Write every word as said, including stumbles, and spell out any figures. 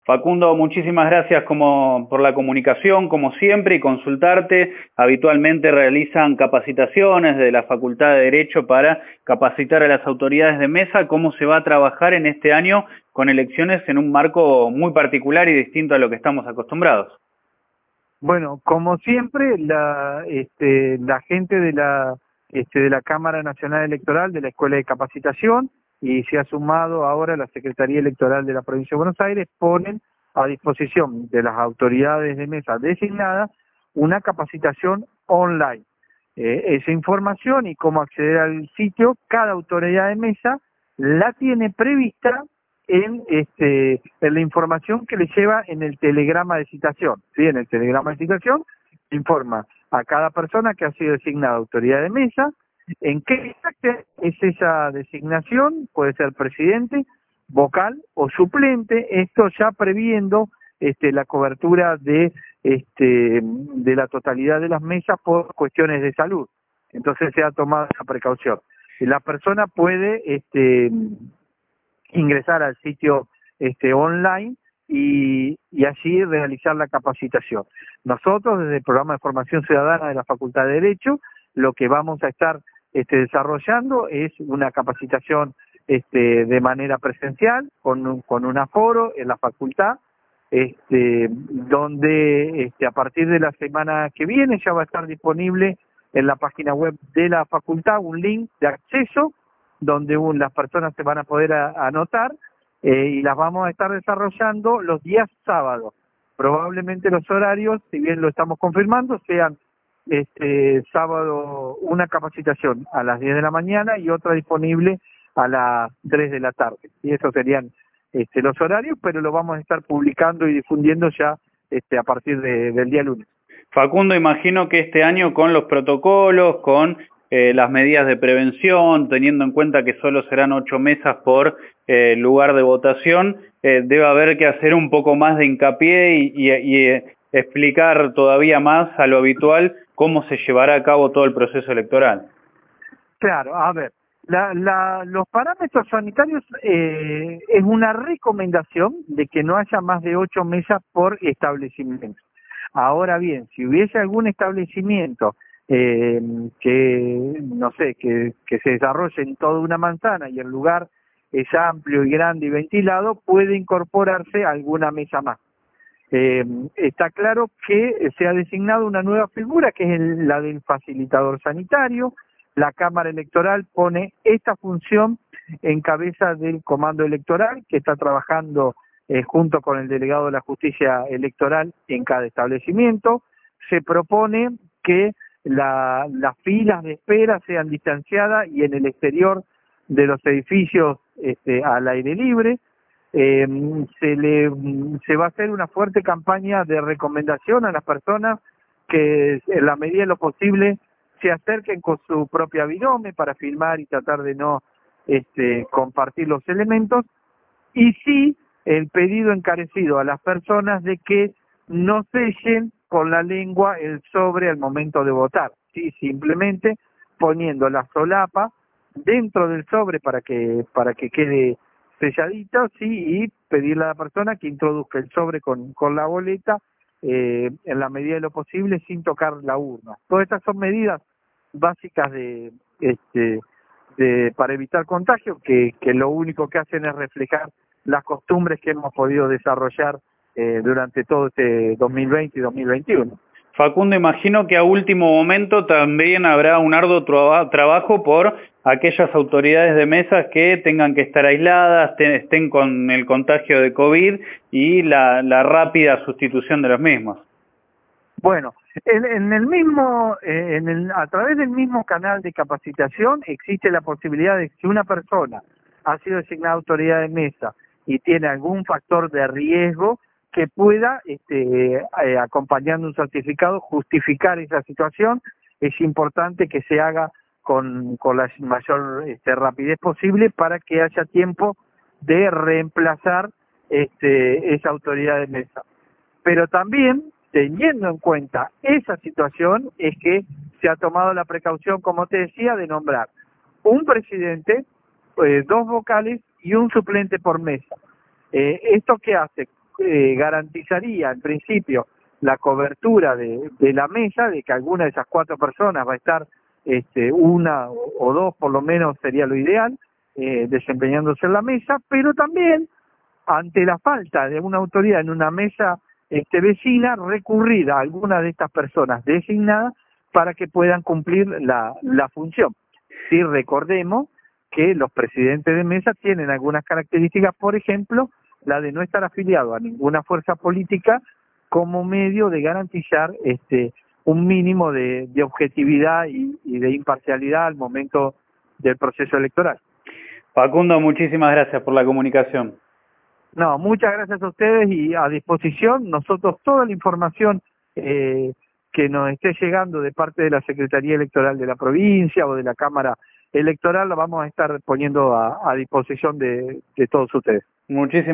Facundo, muchísimas gracias como, por la comunicación, como siempre, y consultarte. Habitualmente realizan capacitaciones de la Facultad de Derecho para capacitar a las autoridades de mesa cómo se va a trabajar en este año con elecciones en un marco muy particular y distinto a lo que estamos acostumbrados. Bueno, como siempre, la, este, la gente de la, este, de la Cámara Nacional Electoral, de la Escuela de Capacitación, y se ha sumado ahora la Secretaría Electoral de la Provincia de Buenos Aires, ponen a disposición de las autoridades de mesa designadas una capacitación online. Eh, esa información y cómo acceder al sitio, cada autoridad de mesa la tiene prevista en este en la información que le lleva en el telegrama de citación. ¿Sí? En el telegrama de citación informa a cada persona que ha sido designada autoridad de mesa, en qué es esa designación, puede ser presidente, vocal o suplente, esto ya previendo este, la cobertura de este de la totalidad de las mesas por cuestiones de salud. Entonces se ha tomado esa precaución. La persona puede este ingresar al sitio este online y, y allí realizar la capacitación. Nosotros, desde el Programa de Formación Ciudadana de la Facultad de Derecho, lo que vamos a estar este, desarrollando es una capacitación este, de manera presencial, con un, con un aforo en la facultad, este, donde este, a partir de la semana que viene ya va a estar disponible en la página web de la facultad un link de acceso donde un, las personas se van a poder a, a anotar eh, y las vamos a estar desarrollando los días sábados. Probablemente los horarios, si bien lo estamos confirmando, sean este sábado una capacitación a las diez de la mañana y otra disponible a las tres de la tarde. Y esos serían este, los horarios, pero lo vamos a estar publicando y difundiendo ya este, a partir de, del día lunes. Facundo, imagino que este año con los protocolos, con eh, las medidas de prevención, teniendo en cuenta que solo serán ocho mesas por eh, lugar de votación, eh, debe haber que hacer un poco más de hincapié y, y, y eh, explicar todavía más a lo habitual cómo se llevará a cabo todo el proceso electoral. Claro, a ver, la, la, los parámetros sanitarios eh, es una recomendación de que no haya más de ocho mesas por establecimiento. Ahora bien, si hubiese algún establecimiento eh, que, no sé, que, que se desarrolle en toda una manzana y el lugar es amplio y grande y ventilado, puede incorporarse alguna mesa más. Eh, está claro que se ha designado una nueva figura que es el, la del facilitador sanitario. La Cámara Electoral pone esta función en cabeza del Comando Electoral que está trabajando eh, junto con el delegado de la Justicia Electoral en cada establecimiento. Se propone que la, las filas de espera sean distanciadas y en el exterior de los edificios este, al aire libre. Eh, se le se va a hacer una fuerte campaña de recomendación a las personas que en la medida de lo posible se acerquen con su propia virome para filmar y tratar de no este, compartir los elementos, y sí el pedido encarecido a las personas de que no sellen con la lengua el sobre al momento de votar, sí, simplemente poniendo la solapa dentro del sobre para que para que quede selladita, sí, y pedirle a la persona que introduzca el sobre con, con la boleta eh, en la medida de lo posible sin tocar la urna. Todas estas son medidas básicas de este de para evitar contagio que, que lo único que hacen es reflejar las costumbres que hemos podido desarrollar eh, durante todo este dos mil veinte y dos mil veintiuno. Facundo, imagino que a último momento también habrá un arduo traba, trabajo por aquellas autoridades de mesas que tengan que estar aisladas, te, estén con el contagio de COVID y la, la rápida sustitución de los mismos. Bueno, en, en el mismo, eh, en el, a través del mismo canal de capacitación existe la posibilidad de que si una persona ha sido designada autoridad de mesa y tiene algún factor de riesgo, que pueda, este, eh, acompañando un certificado, justificar esa situación. Es importante que se haga con, con la mayor este, rapidez posible para que haya tiempo de reemplazar este, esa autoridad de mesa. Pero también, teniendo en cuenta esa situación, es que se ha tomado la precaución, como te decía, de nombrar un presidente, eh, dos vocales y un suplente por mesa. Eh, ¿Esto qué hace? eh, garantizaría en principio la cobertura de, de la mesa, de que alguna de esas cuatro personas va a estar, este, una o, o dos por lo menos sería lo ideal, eh, desempeñándose en la mesa, pero también ante la falta de una autoridad en una mesa este, vecina, recurrir a alguna de estas personas designadas para que puedan cumplir la, la función. Sí, recordemos que los presidentes de mesa tienen algunas características, por ejemplo, la de no estar afiliado a ninguna fuerza política como medio de garantizar este un mínimo de, de objetividad y, y de imparcialidad al momento del proceso electoral. Facundo, muchísimas gracias por la comunicación. No, muchas gracias a ustedes y a disposición. Nosotros toda la información eh, que nos esté llegando de parte de la Secretaría Electoral de la provincia o de la Cámara Electoral la vamos a estar poniendo a, a disposición de, de todos ustedes. Muchísimas